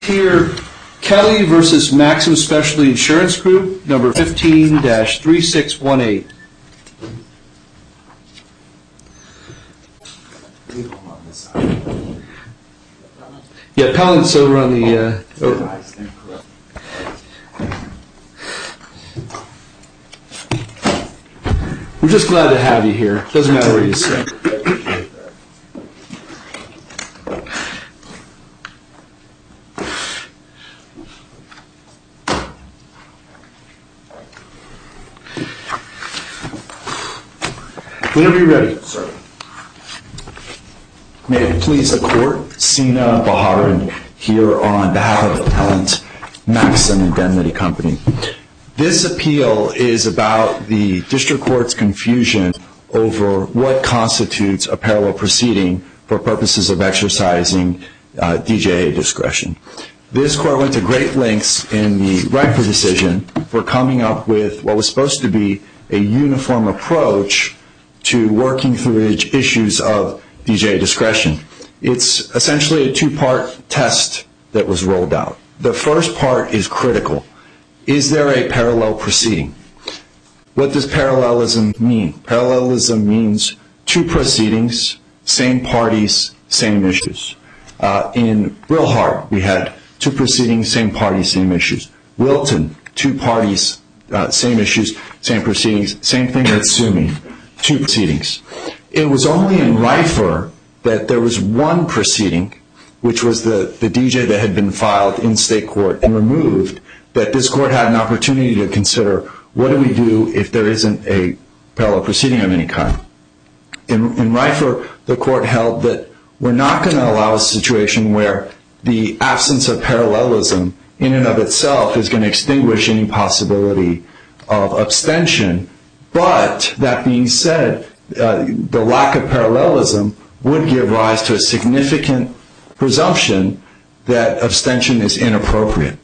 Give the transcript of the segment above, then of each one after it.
Here, Kelly versus Maxim Specialty Insurance Group, number 15-3618. Yeah, Appellant's over on the... We're just glad to have you here. Doesn't matter where you sit. Whenever you're ready. Sir. May it please the court, Sina Baharin here on behalf of Appellant Maxim Indemnity Company. This appeal is about the district court's confusion over what constitutes a parallel proceeding for purposes of exercising DJA discretion. This court went to great lengths in the Reifer decision for coming up with what was supposed to be a uniform approach to working through issues of DJA discretion. It's essentially a two-part test that was rolled out. The first part is critical. Is there a parallel proceeding? What does parallelism mean? Parallelism means two proceedings, same parties, same issues. In Brillhart, we had two proceedings, same parties, same issues. Wilton, two parties, same issues, same proceedings. Same thing with Sumi, two proceedings. It was only in Reifer that there was one proceeding, which was the DJ that had been filed in state court and removed, that this court had an opportunity to consider, what do we do if there isn't a parallel proceeding of any kind? In Reifer, the court held that we're not going to allow a situation where the absence of parallelism in and of itself is going to extinguish any possibility of abstention. But that being said, the lack of parallelism would give rise to a significant presumption that abstention is inappropriate.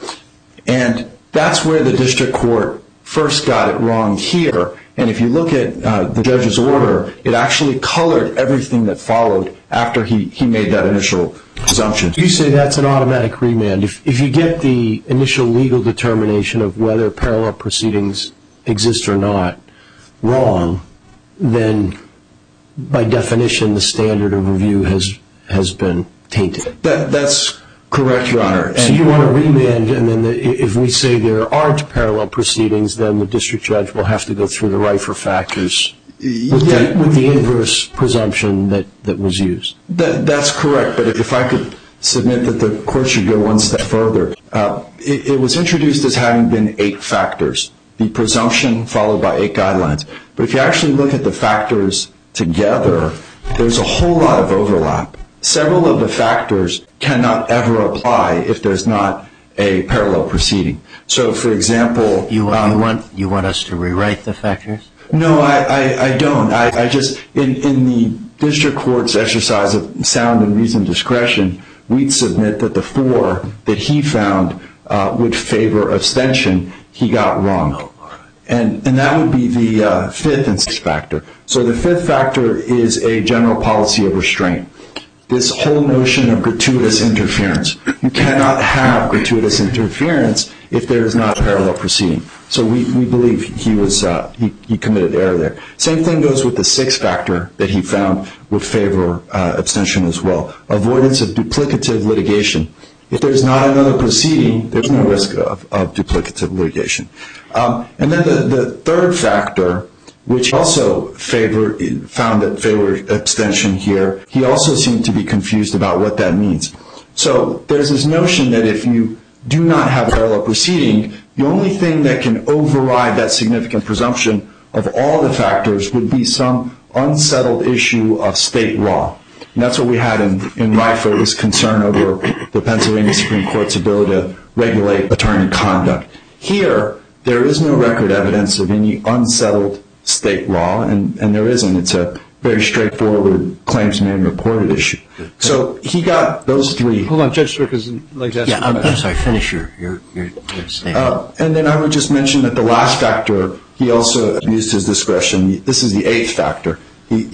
And that's where the district court first got it wrong here. And if you look at the judge's order, it actually colored everything that followed after he made that initial presumption. You say that's an automatic remand. If you get the initial legal determination of whether parallel proceedings exist or not wrong, then by definition the standard of review has been tainted. That's correct, Your Honor. So you want to remand, and then if we say there aren't parallel proceedings, then the district judge will have to go through the Reifer factors with the inverse presumption that was used. That's correct, but if I could submit that the court should go one step further. It was introduced as having been 8 factors, the presumption followed by 8 guidelines. But if you actually look at the factors together, there's a whole lot of overlap. Several of the factors cannot ever apply if there's not a parallel proceeding. So, for example... You want us to rewrite the factors? No, I don't. I just, in the district court's exercise of sound and reasoned discretion, we'd submit that the 4 that he found would favor abstention, he got wrong. And that would be the 5th and 6th factor. So the 5th factor is a general policy of restraint. This whole notion of gratuitous interference. You cannot have gratuitous interference if there is not a parallel proceeding. So we believe he committed error there. Same thing goes with the 6th factor that he found would favor abstention as well. Avoidance of duplicative litigation. If there's not another proceeding, there's no risk of duplicative litigation. And then the 3rd factor, which also found that favored abstention here, he also seemed to be confused about what that means. So there's this notion that if you do not have a parallel proceeding, the only thing that can override that significant presumption of all the factors would be some unsettled issue of state law. And that's what we had in Reifer, this concern over the Pennsylvania Supreme Court's ability to regulate attorney conduct. Here, there is no record evidence of any unsettled state law, and there isn't. It's a very straightforward claims made and reported issue. So he got those 3. Hold on, Judge Strickland would like to ask you a question. I'm sorry, finish your statement. And then I would just mention that the last factor, he also used his discretion. This is the 8th factor.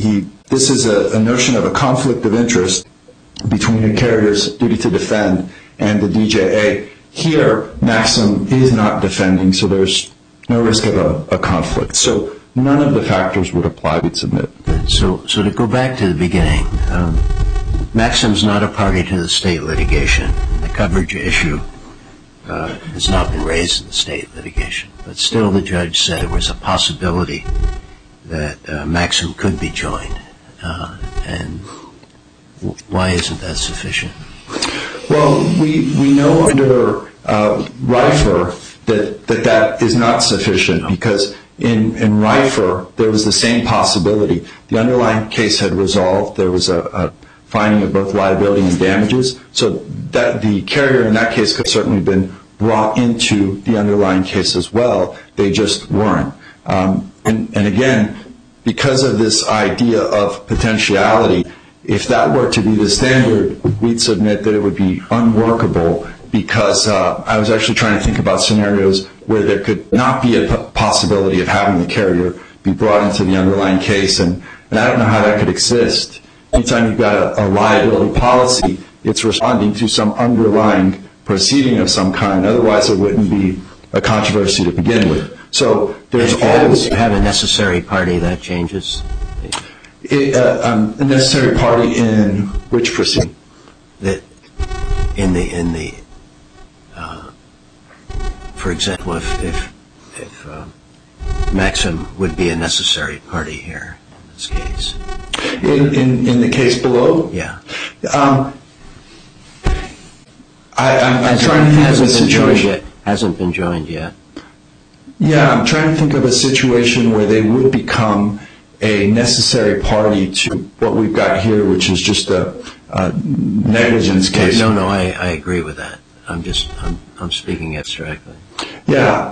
This is a notion of a conflict of interest between a carrier's duty to defend and the DJA. Here, Maxim is not defending, so there's no risk of a conflict. So none of the factors would apply, we'd submit. So to go back to the beginning, Maxim's not a party to the state litigation. The coverage issue has not been raised in the state litigation, but still the judge said there was a possibility that Maxim could be joined. And why isn't that sufficient? Well, we know under Reifer that is not sufficient because in Reifer there was the same possibility. The underlying case had resolved. There was a finding of both liability and damages, so that the carrier in that case could have certainly been brought into the underlying case as well. They just weren't. And again, because of this idea of potentiality, if that were to be the standard, we'd submit that it would be unworkable because I was actually trying to think about scenarios where there could not be a possibility of having the carrier be brought into the underlying case, and I don't know how that could exist. Anytime you've got a liability policy, it's responding to some underlying proceeding of some kind. Otherwise, it wouldn't be a controversy to begin with. So there's always... If you have a necessary party, that changes? A necessary party in which proceeding? For example, if Maxim would be a necessary party here in this case. In the case below? Yeah. I'm trying to think of a situation. Hasn't been joined yet. Yeah, I'm trying to think of a situation where they would become a necessary party to what we've got here, which is just a negligence case. No, I agree with that. I'm speaking abstractly. Yeah,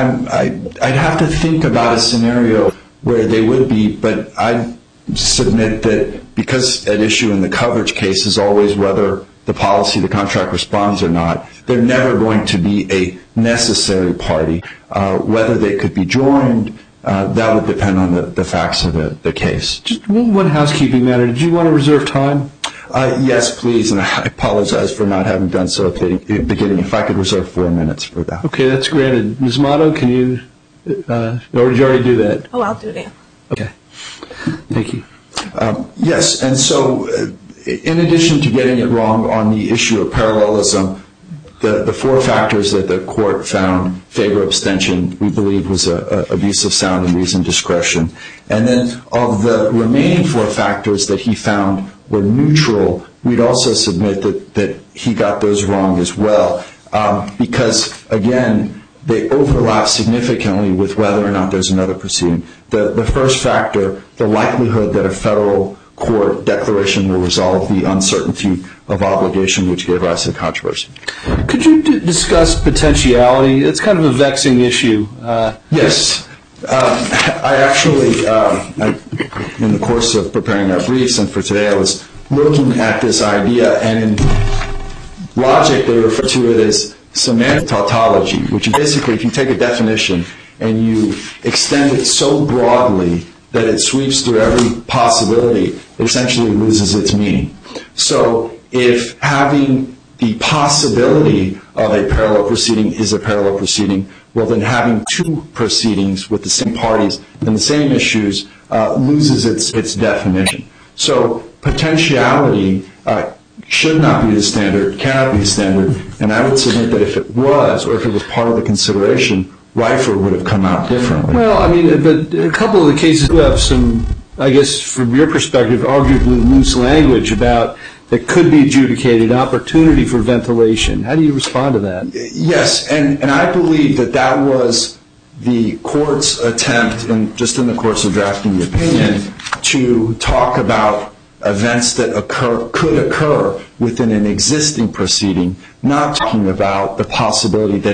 I'd have to think about a scenario where they would be, but I submit that because at issue in the coverage case is always whether the policy, the contract responds or not, they're never going to be a necessary party. Whether they could be joined, that would depend on the facts of the case. Just one housekeeping matter. Did you want to reserve time? Yes, please, and I apologize for not having done so at the beginning. If I could reserve 4 minutes for that. Okay, that's granted. Ms. Motto, can you, or did you already do that? Oh, I'll do it. Okay, thank you. Yes, and so in addition to getting it wrong on the issue of parallelism, the 4 factors that the court found favor abstention, we believe, was abuse of sound and reasoned discretion. And then of the remaining 4 factors that he found were neutral, we'd also submit that he got those wrong as well. Because, again, they overlap significantly with whether or not there's another proceeding. The first factor, the likelihood that a federal court declaration will resolve the uncertainty of obligation which gave rise to the controversy. Could you discuss potentiality? It's kind of a vexing issue. Yes. I actually, in the course of preparing our briefs and for today, I was looking at this idea, and in logic they refer to it as semantic tautology, which is basically if you take a definition and you extend it so broadly that it sweeps through every possibility, it essentially loses its meaning. So if having the possibility of a parallel proceeding is a parallel proceeding, well then having 2 proceedings with the same parties and the same issues loses its definition. So potentiality should not be the standard, cannot be the standard, and I would submit that if it was, or if it was part of the consideration, Reifer would have come out differently. Well, I mean, but a couple of the cases do have some, I guess from your perspective, arguably loose language about that could be adjudicated, opportunity for ventilation. How do you respond to that? Yes, and I believe that was the court's attempt, just in the course of drafting the opinion, to talk about events that could occur within an existing proceeding, not talking about the possibility that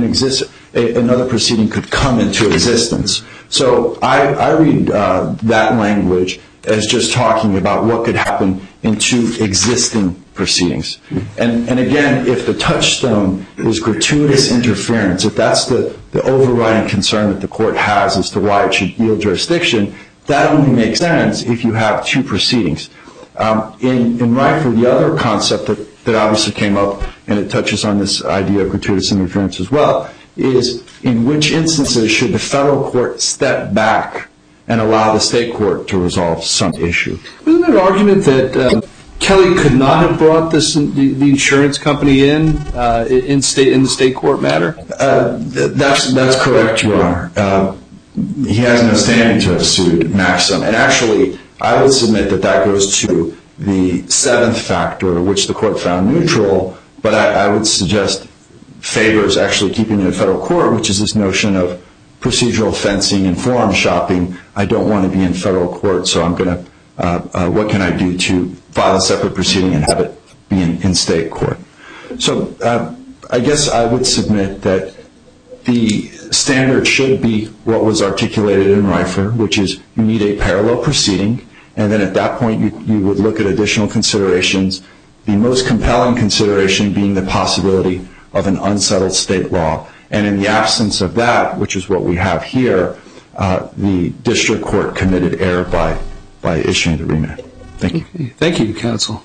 another proceeding could come into existence. So I read that language as just talking about what could happen in 2 existing proceedings. And again, if the touchstone is gratuitous interference, if that's the overriding concern that the court has as to why it should yield jurisdiction, that only makes sense if you have 2 proceedings. In Reifer, the other concept that obviously came up and it touches on this idea of gratuitous interference as well, is in which instances should the federal court step back and allow the state court to resolve some issue? Isn't there an argument that Kelly could not have brought the insurance company in the state court matter? That's correct, Your Honor. He has no standing to have sued Maxim. And actually, I would submit that goes to the seventh factor, which the court found neutral, but I would suggest favors actually keeping it in federal court, which is this notion of procedural fencing and forum shopping. I don't want to be in federal court, so I'm going to, what can I do to file a separate proceeding and have it be in state court? So I guess I would submit that the standard should be what was articulated in Reifer, which is you need a parallel proceeding, and then at that point you would look at additional considerations, the most compelling consideration being the possibility of an unsettled state law. And in the absence of that, which is what we have here, the district court committed error by issuing the remand. Thank you. Okay. Thank you, counsel.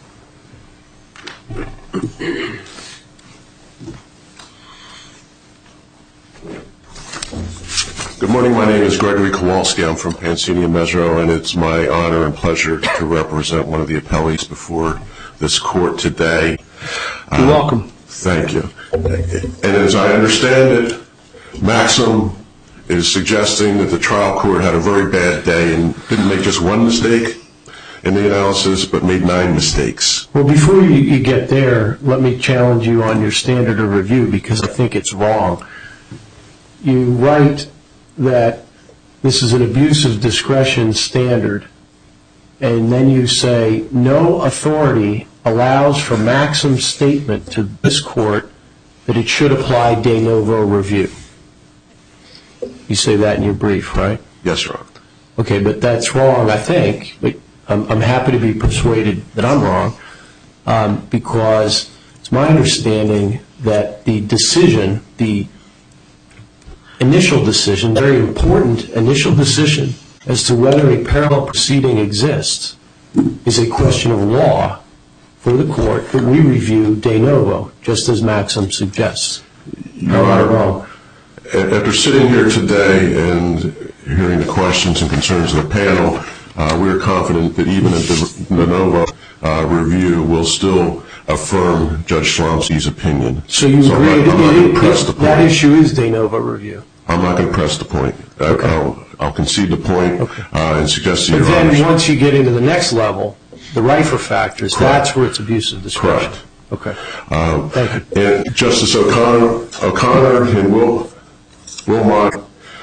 Good morning. My name is Gregory Kowalski. I'm from Pansini and Mesereau, and it's my honor and pleasure to represent one of the appellees before this court today. You're welcome. Thank you. And as I understand it, Maxim is suggesting that the trial court had a very bad day and didn't make just one mistake in the analysis, but made 9 mistakes. Well, before you get there, let me challenge you on your standard of review, because I think it's wrong. You write that this is an abuse of discretion standard, and then you say no authority allows for Maxim's statement to this court that it should apply de novo review. You say that in your brief, right? Yes, Your Honor. Okay, but that's wrong, I think. But I'm happy to be persuaded that I'm wrong, because it's my understanding that the decision, the initial decision, very important initial decision as to whether a parallel proceeding exists is a question of law for the court that we review de novo, just as Maxim suggests. Your Honor, after sitting here today and hearing the questions and concerns of the panel, we are confident that even a de novo review will still affirm Judge Slomski's opinion. So you agree that issue is de novo review? I'm not going to press the point. Okay. I'll concede the point, okay, and suggest to Your Honor. But then once you get into the next level, the Reifer factors, correct, that's where it's abuse of discretion. Correct. Okay. Thank you. And Justice O'Connor and Wilmot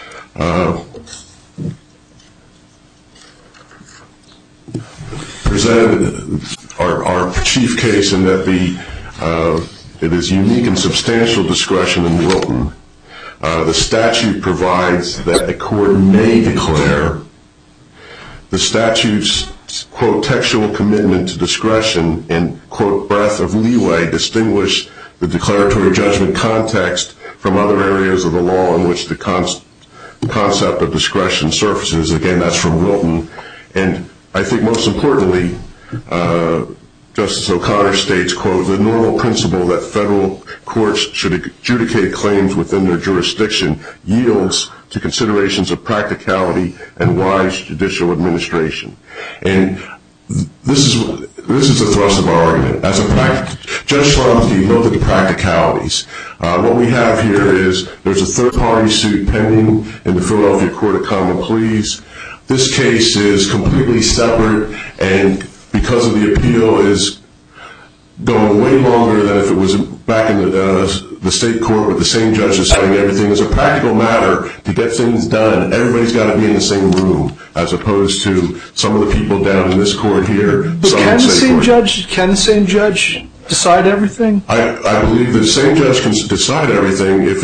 presented our chief case in that it is unique and substantial discretion in Wilton. The statute provides that a court may declare. The statute's, quote, textual commitment to discretion and, quote, breadth of leeway distinguish the declaratory judgment context from other areas of the law in which the concept of discretion surfaces. Again, that's from Wilton. And I think most importantly, Justice O'Connor states, quote, the normal principle that federal courts should adjudicate claims within their jurisdiction yields to considerations of practicality and wise judicial administration. And this is the thrust of our argument. Judge Slomski looked at the practicalities. What we have here is there's a third-party suit pending in the Philadelphia Court of Common Pleas. This case is completely separate, and because of the appeal is going way longer than if it was back in the state court with the same judge deciding everything. As a practical matter, to get things done, everybody's got to be in the same room, as opposed to some of the people down in this court here. But can the same judge decide everything? I believe the same judge can decide everything. If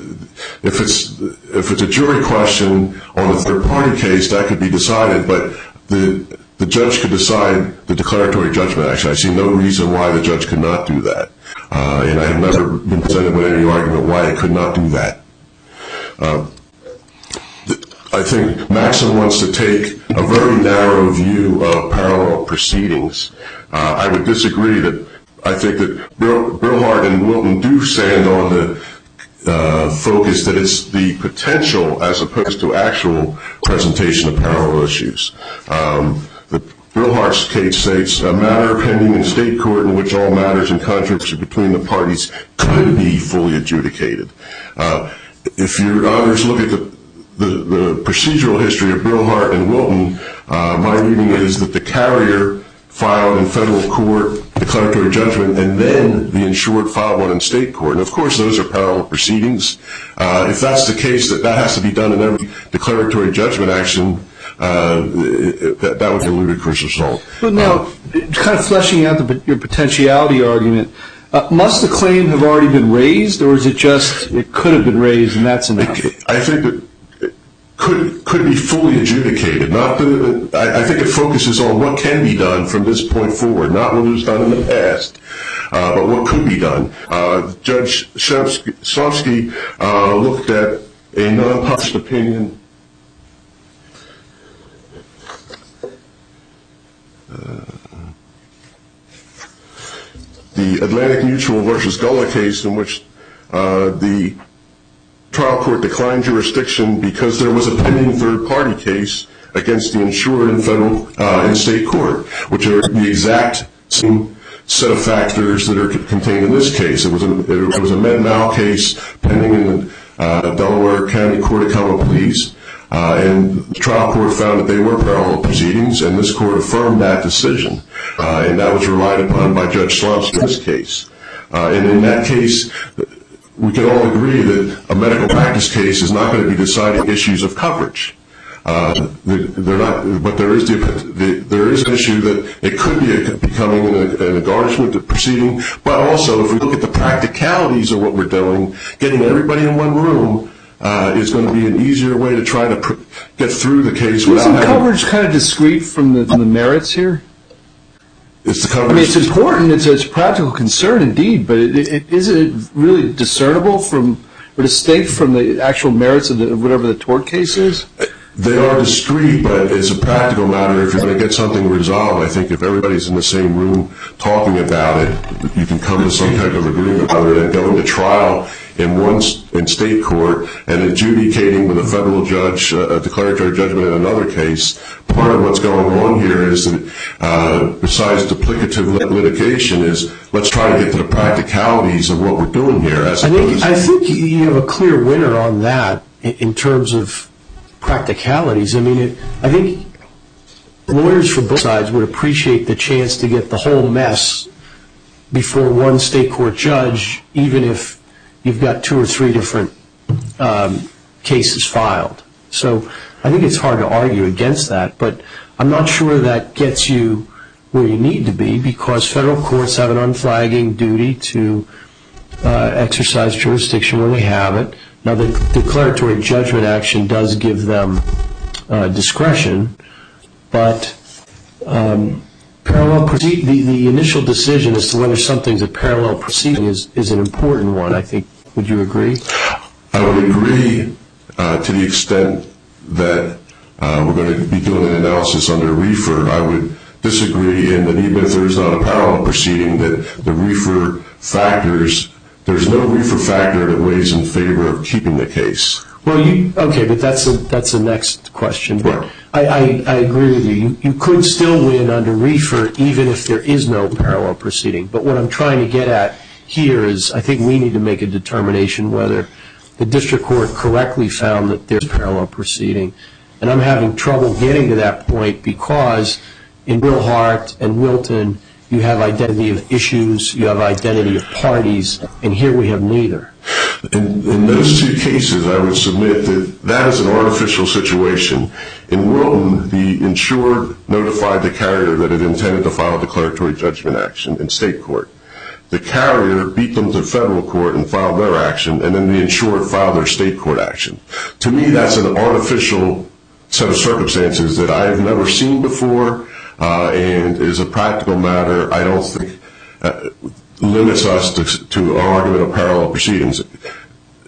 it's a jury question on a third-party case, that could be decided, but the judge could decide the declaratory judgment. Actually, I see no reason why the judge could not do that. And I have never been presented with any argument why it could not do that. I think Maxim wants to take a very narrow view of parallel proceedings. I would disagree that I think that Brillhart and Wilton do stand on the focus that it's the potential as opposed to actual presentation of parallel issues. The Brillhart's case states a matter pending in state court in which all matters and controversy between the parties could be fully adjudicated. If your honors look at the procedural history of Brillhart and Wilton, my reading is that the carrier filed in federal court declaratory judgment, and then the insured filed one in state court. And of course, those are parallel proceedings. If that's the case, that has to be done in every declaratory judgment action, that would be a ludicrous result. But now, kind of fleshing out your potentiality argument, must the claim have already been raised, or is it just it could have been raised and that's enough? I think that it could be fully adjudicated. I think it focuses on what can be done from this point forward, not what was done in the past, but what could be done. Judge Slomski looked at a non-published opinion. The Atlantic Mutual versus Gullah case, in which the trial court declined jurisdiction because there was a pending third-party case against the insured in federal and state court, which are the exact same set of factors that are contained in this case. It was a Med-Mal case pending in the Delaware County Court of Common Pleas, and the trial court found that they were parallel proceedings, and this court affirmed that decision, and that was relied upon by Judge Slomski in this case. And in that case, we can all agree that a medical practice case is not going to be deciding issues of coverage. But there is an issue that it could be becoming an garnishment proceeding, but also if we look at the practicalities of what we're doing, getting everybody in one room is going to be an easier way to try to get through the case without having... Isn't coverage kind of discrete from the merits here? It's the coverage... I mean, it's important, it's a practical concern indeed, but is it really discernible or distinct from the actual merits of whatever the tort case is? They are discrete, but it's a practical matter. If you're going to get something resolved, I think if everybody's in the same room talking about it, you can come to some type of agreement rather than going to trial in state court and adjudicating with a federal judge a declaratory judgment in another case. Part of what's going on here is that besides duplicative litigation is let's try to get to the practicalities of what we're doing here. I think you have a clear winner on that in terms of practicalities. I mean, I think lawyers from both sides would appreciate the chance to get the whole mess before one state court judge, even if you've got 2 or 3 different cases filed. So I think it's hard to argue against that, but I'm not sure that gets you where you need to be, because federal courts have an unflagging duty to exercise jurisdiction when they have it. Now, the declaratory judgment action does give them discretion, but the initial decision as to whether something's a parallel proceeding is an important one, I think. Would you agree? I would agree to the extent that we're going to be doing an analysis under REFR. I would disagree in that even if there's not a parallel proceeding, that the REFR factors, there's no REFR factor that weighs in favor of keeping the case. Well, okay, but that's the next question. Right. I agree with you. You could still win under REFR even if there is no parallel proceeding. But what I'm trying to get at here is I think we need to make a determination whether the district court correctly found that there's a parallel proceeding. And I'm having trouble getting to that point because in Brillhart and Wilton, you have identity of issues, you have identity of parties, and here we have neither. In those 2 cases, I would submit that that is an artificial situation. In Wilton, the insured notified the carrier that it intended to file a declaratory judgment action in state court. The carrier beat them to federal court and filed their action, and then the insured filed their state court action. To me, that's an artificial set of circumstances that I have never seen before, and is a practical matter I don't think limits us to our argument of parallel proceedings.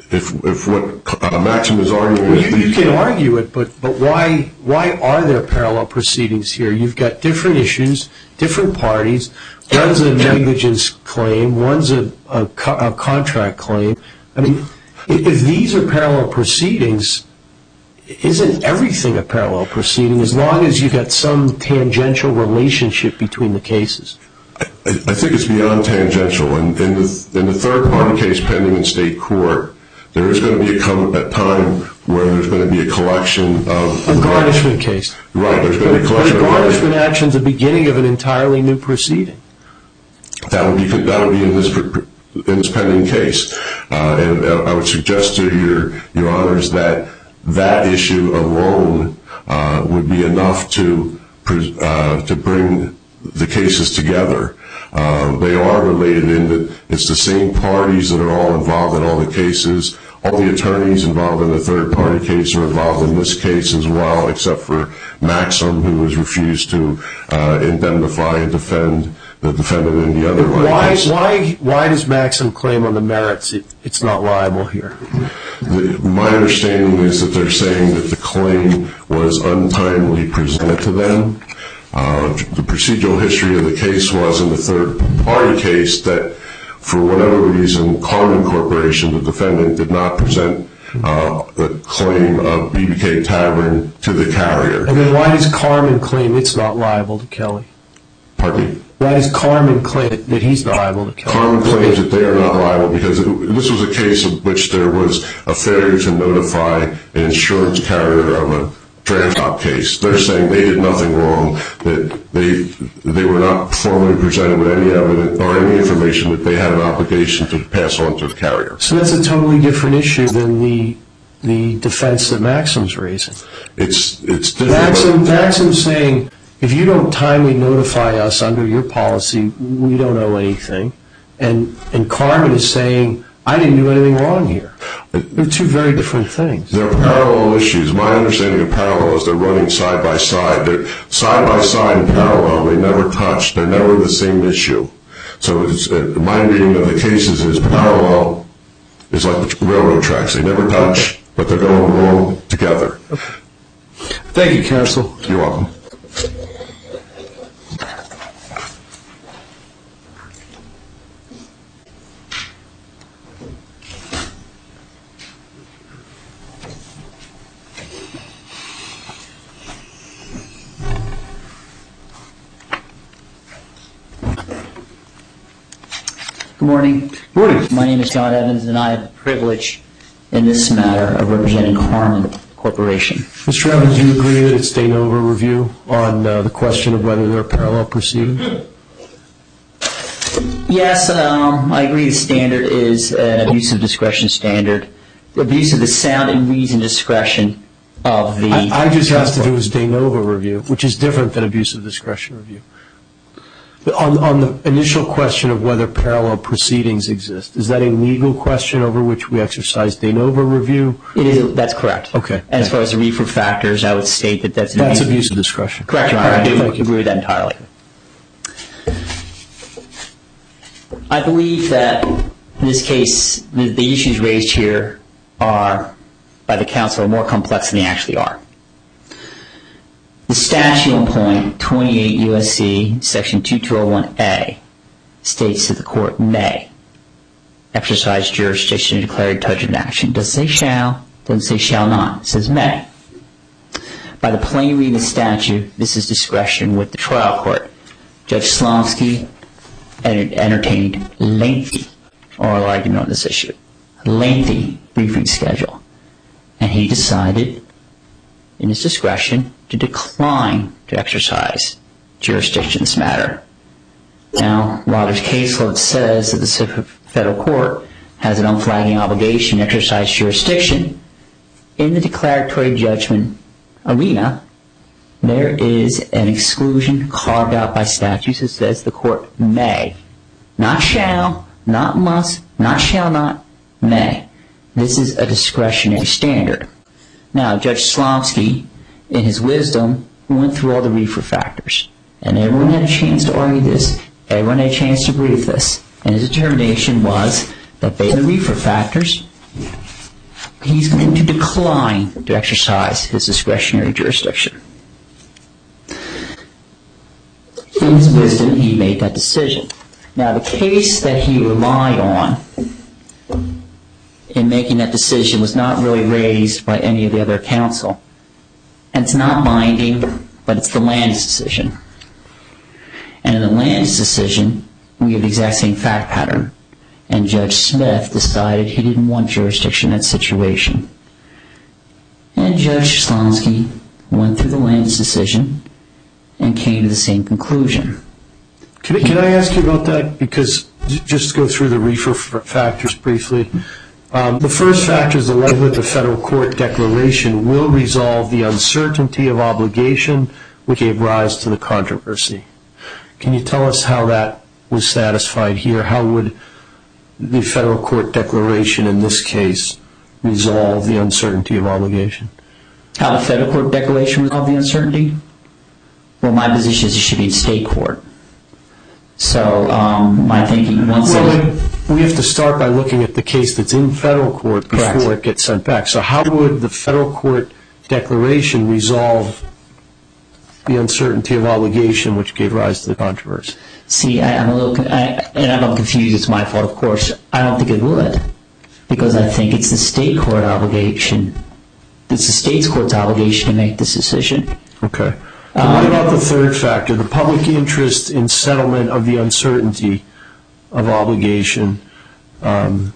if what Maxim is arguing is... You can argue it, but why are there parallel proceedings here? You've got different issues, different parties. One's a negligence claim, one's a contract claim. I mean, if these are parallel proceedings, isn't everything a parallel proceeding as long as you've got some tangential relationship between the cases? I think it's beyond tangential. In the third-party case pending in state court, there is going to be a time where there's going to be a collection of... A garnishment case. Right, there's going to be a collection of... But a garnishment action is the beginning of an entirely new proceeding. That would be in this pending case. And I would suggest to your honors that issue alone would be enough to bring the cases together. They are related in that it's the same parties that are all involved in all the cases. All the attorneys involved in the third-party case are involved in this case as well, except for Maxim, who has refused to indemnify and defend the defendant in the other case. Why does Maxim claim on the merits it's not liable here? My understanding is that they're saying that the claim was untimely presented to them. The procedural history of the case was in the third-party case that, for whatever reason, Carmen Corporation, the defendant, did not present the claim of BBK Tavern to the carrier. And then why does Carmen claim it's not liable to Kelly? Pardon me? Why does Carmen claim that he's not liable to Kelly? Carmen claims that they are not liable because this was a case in which there was a failure to notify an insurance carrier of a draft case. They're saying they did nothing wrong, that they were not formally presented with any evidence or any information that they had an obligation to pass on to the carrier. So that's a totally different issue than the defense that Maxim's raising. It's different. Maxim's saying, if you don't timely notify us under your policy, we don't owe anything. And Carmen is saying, I didn't do anything wrong here. They're two very different things. They're parallel issues. My understanding of parallel is they're running side by side. They're side by side and parallel. They never touch. They're never the same issue. So my reading of the cases is parallel is like railroad tracks. They never touch, but they're going wrong together. Okay. Thank you, counsel. You're welcome. Good morning. Good morning. My name is John Evans, and I have the privilege in this matter of representing Carmen Corporation. Mr. Evans, do you agree that it's de novo review on the question of whether there are parallel proceedings? Yes, I agree the standard is an abuse of discretion standard. The abuse of the sound and reason discretion of the... I just asked to do is de novo review, which is different than abuse of discretion review. On the initial question of whether parallel proceedings exist, is that a legal question over which we exercise de novo review? It is. That's correct. Okay. And as far as the reefer factors, I would state that that's abuse of discretion. Correct, Your Honor. I do agree with that entirely. I believe that in this case, the issues raised here are, by the counsel, are more complex than they actually are. The statute on point, 28 U.S.C. section 2201A, states that the court may exercise jurisdiction to declare a judgment action. It doesn't say shall, doesn't say shall not. It says may. By the plain reading of the statute, this is discretion with the trial court. Judge Slomski entertained lengthy oral argument on this issue, lengthy briefing schedule, and he decided in his discretion to decline to exercise jurisdiction in this matter. Now, while there's case law that says that the federal court has an unflagging obligation to exercise jurisdiction, in the declaratory judgment arena, there is an exclusion carved out by statutes that says the court may. Not shall, not must, not shall not, may. This is a discretionary standard. Now, Judge Slomski, in his wisdom, went through all the reefer factors. And everyone had a chance to argue this. Everyone had a chance to brief this. And his determination was that based on the reefer factors, he's going to decline to exercise his discretionary jurisdiction. In his wisdom, he made that decision. Now, the case that he relied on in making that decision was not really raised by any of the other counsel. And it's not binding, but it's the Landis decision. And in the Landis decision, we have the exact same fact pattern. And Judge Smith decided he didn't want jurisdiction in that situation. And Judge Slonsky went through the Landis decision and came to the same conclusion. Can I ask you about that? Because just to go through the reefer factors briefly. The first factor is the likelihood the federal court declaration will resolve the uncertainty of obligation which gave rise to the controversy. Can you tell us how that was satisfied here? How would the federal court declaration in this case resolve the uncertainty of obligation? How the federal court declaration resolved the uncertainty? Well, my position is it should be in state court. So my thinking once we have to start by looking at the case that's in federal court before it gets sent back. So how would the federal court declaration resolve the uncertainty of obligation which gave rise to the controversy? See, I'm a little, and I'm confused. It's my fault, of course. I don't think it would, because I think it's the state court obligation. It's the state's court's obligation to make this decision. Okay. What about the third factor, the public interest in settlement of the uncertainty of obligation? How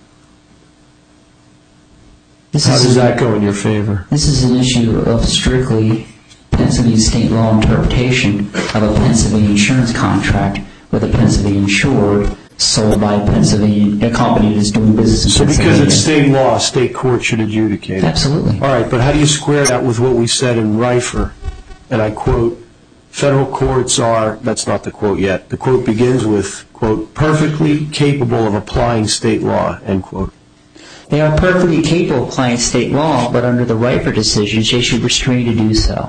does that go in your favor? This is an issue of strictly Pennsylvania state law interpretation of a Pennsylvania insurance contract with a Pennsylvania insured sold by a company that's doing business in Pennsylvania. So because it's state law, state court should adjudicate it? Absolutely. All right, but how do you square that with what we said in Reifer? And I quote, federal courts are, that's not the quote yet, the quote begins with, quote, perfectly capable of applying state law, end quote. They are perfectly capable of applying state law, but under the Reifer decisions, they should restrain to do so.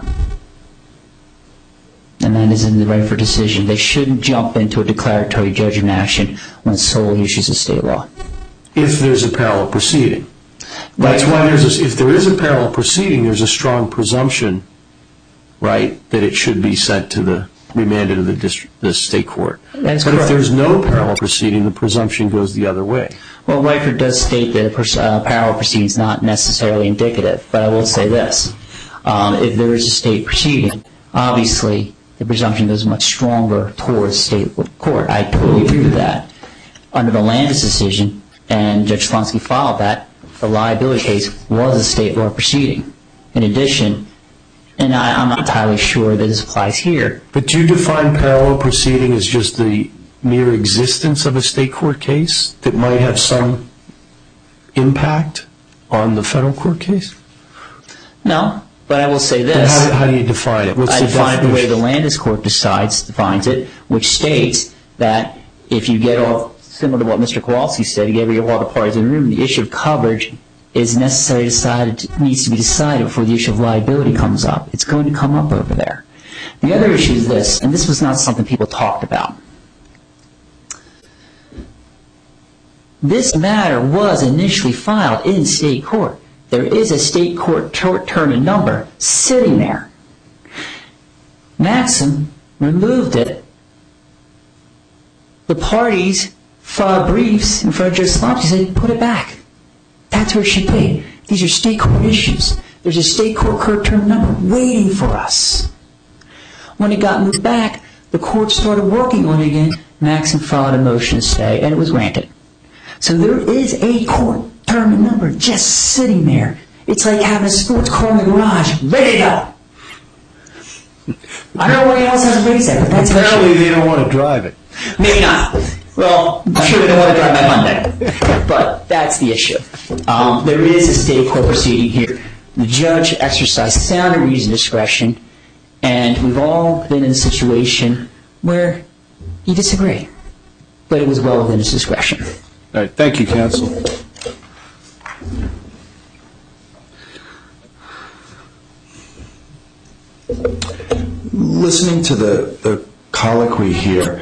And that is in the Reifer decision. They shouldn't jump into a declaratory judgment action when it's solely issues of state law. If there's a parallel proceeding. That's why if there is a parallel proceeding, there's a strong presumption, right, that it should be sent to the remanded of the state court. That's but correct. If there's no parallel proceeding, the presumption goes the other way. Well, Reifer does state that a parallel proceeding is not necessarily indicative, but I will say this. If there is a state proceeding, obviously the presumption goes much stronger towards state court. I totally agree with that. Under the Landis decision, and Judge Slonsky filed that, the liability case was a state law proceeding. In addition, and I'm not entirely sure that this applies here. But do you define parallel proceeding as just the mere existence of a state court case that might have some impact on the federal court case? No, but I will say this. How do you define it? I define it the way the Landis court defines it, which states that if you get off, similar to what Mr. Kowalski said, you get all the parties in the room, the issue of coverage is necessarily needs to be decided before the issue of liability comes up. It's going to come up over there. The other issue is this, and this was not something people talked about. This matter was initially filed in state court. There is a state court term and number sitting there. Maxim removed it. The parties filed briefs in front of Judge Slonsky and said, put it back. That's where it should be. These are state court issues. There's a state court term number waiting for us. When it got moved back, the court started working on it again. Maxim filed a motion to stay, and it was granted. So there is a court term and number just sitting there. It's like having a sports car in the garage, ready to go. I don't know what else has raised that, but that's apparently they don't want to drive it. Maybe not. Well, I'm sure they don't want to drive by Monday. But that's the issue. There is a state court proceeding here. The judge exercised sound and reasoned discretion, and we've all been in a situation where you disagree. But it was well within his discretion. All right. Thank you, counsel. Listening to the colloquy here,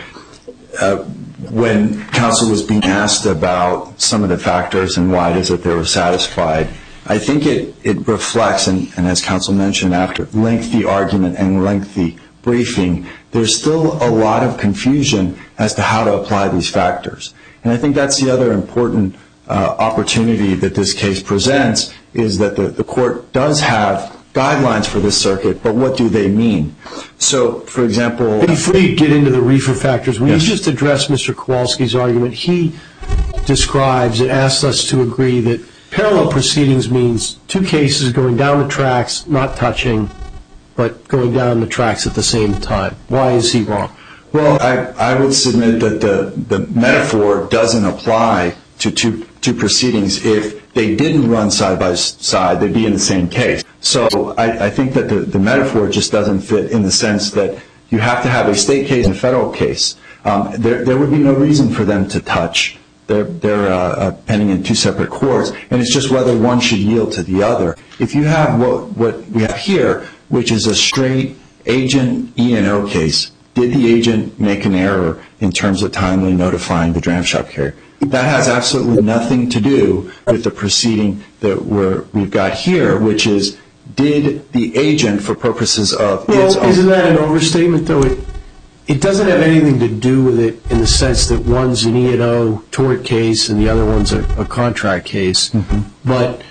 when counsel was being asked about some of the factors and why it is that they were satisfied, I think it reflects, and as counsel mentioned, after lengthy argument and lengthy briefing, there's still a lot of confusion as to how to apply these factors. And I think that's the other important opportunity that this case presents, is that the court does have guidelines for this circuit, but what do they mean? So, for example... Before you get into the reefer factors, will you just address Mr. Kowalski's argument? He describes and asks us to agree that parallel proceedings means two cases going down the tracks, not touching, but going down the tracks at the same time. Why is he wrong? Well, I would submit that the metaphor doesn't apply to two proceedings. If they didn't run side by side, they'd be in the same case. So I think that the metaphor just doesn't fit in the sense that you have to have a state case and a federal case. There would be no reason for them to touch. They're pending in two separate courts, and it's just whether one should yield to the other. If you have what we have here, which is a straight agent E&O case, did the agent make an error in terms of timely notifying the dram shop carrier? That has absolutely nothing to do with the proceeding that we've got here, which is, did the agent, for purposes of its own... Isn't that an overstatement, though? It doesn't have anything to do with it in the sense that one's an E&O tort case and the other one's a contract case. Mm-hmm. But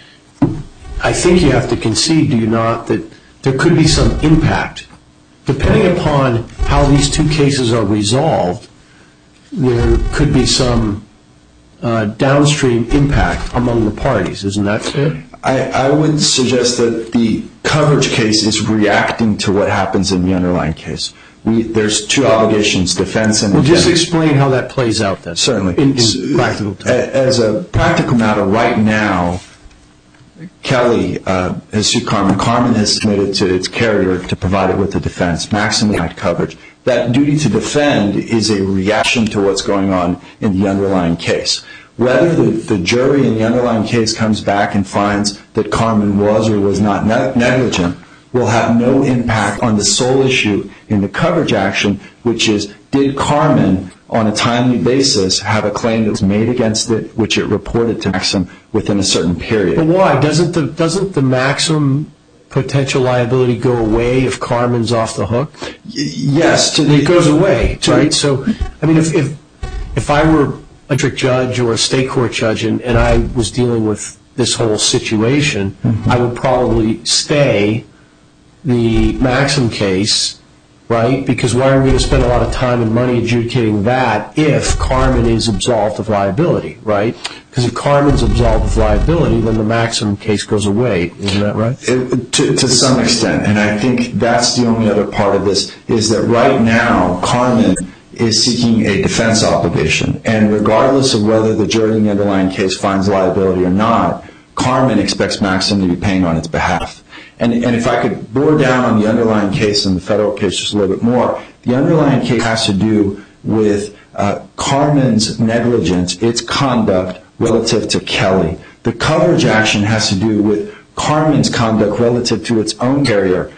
I think you have to concede, do you not, that there could be some impact. Depending upon how these two cases are resolved, there could be some downstream impact among the parties. Isn't that fair? I would suggest that the coverage case is reacting to what happens in the underlying case. There's two obligations, defense and... Well, just explain how that plays out then. Certainly. In practical terms. As a practical matter, right now, Kelly has sued Carmen. Carmen has submitted to its carrier to provide it with the defense, maximum coverage. That duty to defend is a reaction to what's going on in the underlying case. Whether the jury in the underlying case comes back and finds that Carmen was or was not negligent will have no impact on the sole issue in the coverage action, which is, did Carmen, on a timely basis, have a claim that was made against it, which it reported to Maxim within a certain period? But why? Doesn't the Maxim potential liability go away if Carmen's off the hook? Yes. It goes away, right? So, I mean, if I were a district judge or a state court judge and I was dealing with this whole situation, I would probably stay the Maxim case, right? Because why are we going to spend a lot of time and money adjudicating that if Carmen is absolved of liability, right? Because if Carmen's absolved of liability, then the Maxim case goes away. Isn't that right? To some extent. And I think that's the only other part of this, is that right now Carmen is seeking a defense obligation. And regardless of whether the jury in the underlying case finds liability or not, Carmen expects Maxim to be paying on its behalf. And if I could bore down on the underlying case and the federal case just a little bit more, the underlying case has to do with Carmen's negligence, its conduct relative to Kelly. The coverage action has to do with Carmen's conduct relative to its own carrier.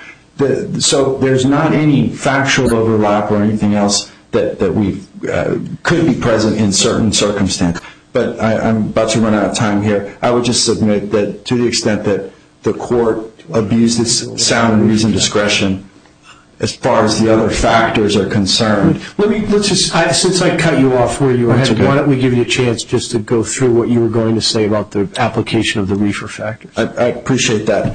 So there's not any factual overlap or anything else that we could be present in certain circumstances. But I'm about to run out of time here. I would just submit that to the extent that the court abused its sound and reasoned discretion as far as the other factors are concerned. Since I cut you off where you were headed, why don't we give you a chance just to go through what you were going to say about the application of the reefer factors. I appreciate that.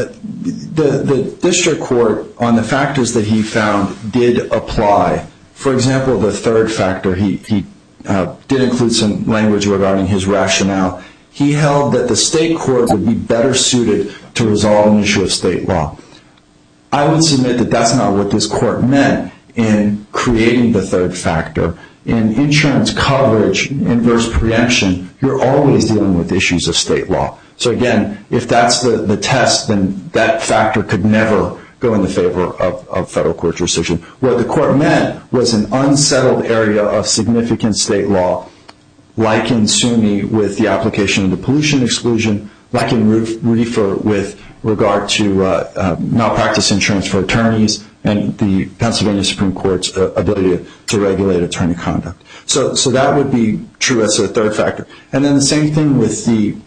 The district court, on the factors that he found, did apply. For example, the third factor, he did include some language regarding his rationale. He held that the state court would be better suited to resolve an issue of state law. I would submit that that's not what this court meant in creating the third factor. In insurance coverage, inverse preemption, you're always dealing with issues of state law. So again, if that's the test, then that factor could never go in the favor of federal court jurisdiction. What the court meant was an unsettled area of significant state law, like in SUNY with the application of the pollution exclusion, like in reefer with regard to malpractice insurance for attorneys and the Pennsylvania Supreme Court's ability to regulate attorney conduct. So that would be true as a third factor. And then the same thing with the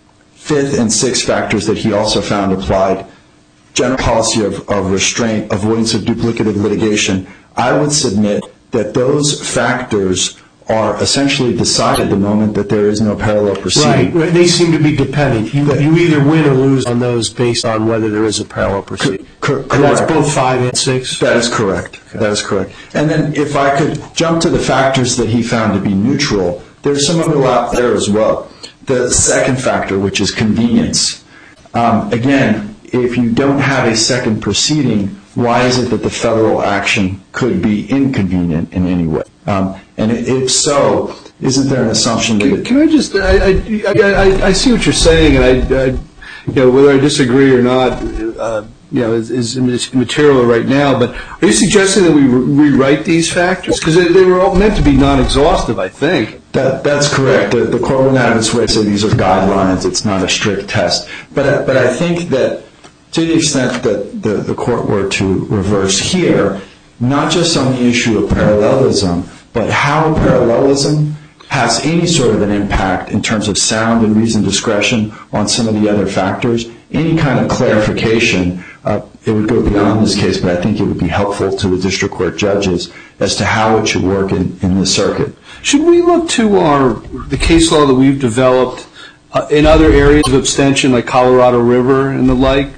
fifth and sixth factors that he also found applied, general policy of restraint, avoidance of duplicative litigation, I would submit that those factors are essentially decided the moment that there is no parallel proceeding. Right. They seem to be dependent. You either win or lose on those based on whether there is a parallel proceeding. Correct. And that's both 5 and 6? That is correct. Okay. That is correct. And then if I could jump to the factors that he found to be neutral, there's some overlap there as well. The second factor, which is convenience. Again, if you don't have a second proceeding, why is it that the federal action could be inconvenient in any way? And if so, isn't there an assumption that... Can I just... I see what you're saying, and whether I disagree or not is immaterial right now, but are you suggesting that we rewrite these factors? Because they were all meant to be non-exhaustive, I think. That's correct. The court went out of its way to say these are guidelines, it's not a strict test. But I think that to the extent that the court were to reverse here, not just on the issue of parallelism, but how parallelism has any sort of an impact in terms of sound and reasoned discretion on some of the other factors, any kind of clarification, it would go beyond this case, but I think it would be helpful to the district court judges as to how it should work in this circuit. Should we look to the case law that we've developed in other areas of abstention, like Colorado River and the like?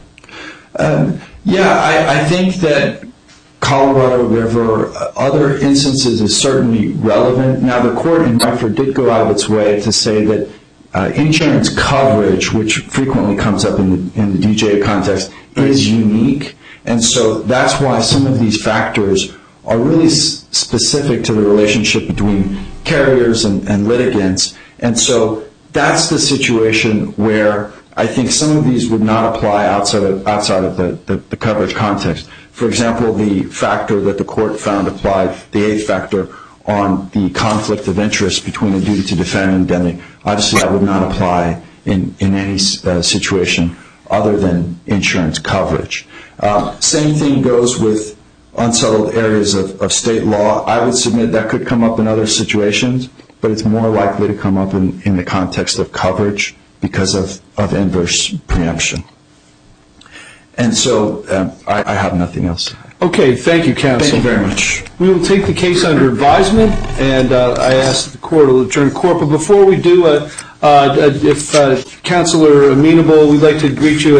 I think that Colorado River, other instances is certainly relevant. Now, the court in Medford did go out of its way to say that insurance coverage, which frequently comes up in the DJA context, is unique. And so that's why some of these factors are really specific to the relationship between carriers and litigants. And so that's the situation where I think some of these would not apply outside of the coverage context. For example, the factor that the court found applied, the 8th factor, on the conflict of interest between a duty to defend and indemnity. Obviously, that would not apply in any situation other than insurance coverage. Same thing goes with unsettled areas of state law. I would submit that could come up in other situations, but it's more likely to come up in the context of coverage because of inverse preemption. And so I have nothing else. Okay, thank you, counsel. Thank you very much. We will take the case under advisement, and I ask that the court will adjourn court. But before we do, if counsel are amenable, we'd like to greet you